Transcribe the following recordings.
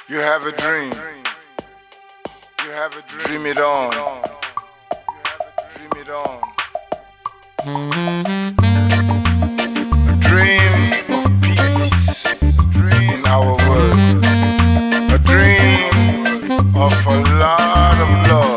You have a dream. You have a dream. Dream it on. Dream it on. A dream of peace in our world. A dream of a lot of love.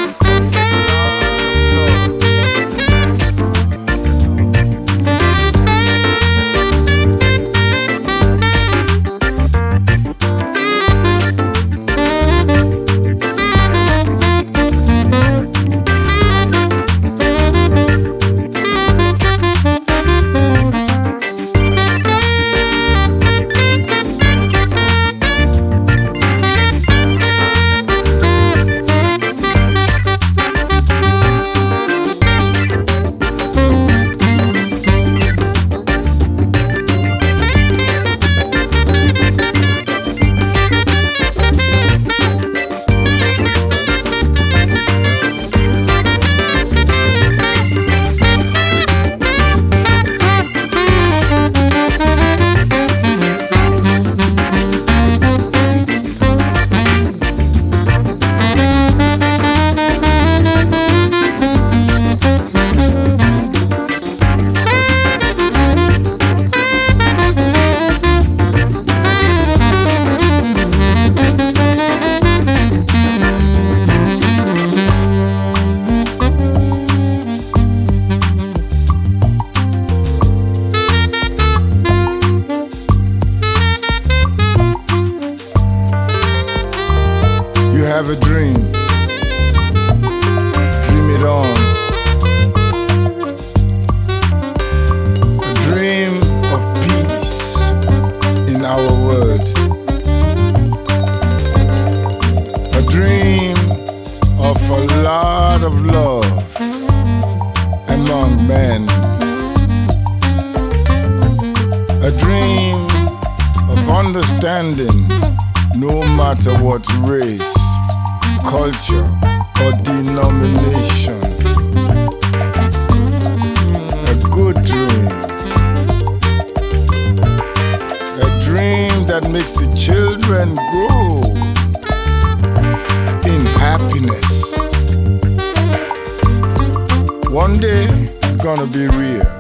Have a dream, dream it on. A dream of peace in our world. A dream of a lot of love among men. A dream of understanding no matter what race, culture or denomination. A good dream. A dream that makes the children grow in happiness. One day it's gonna be real.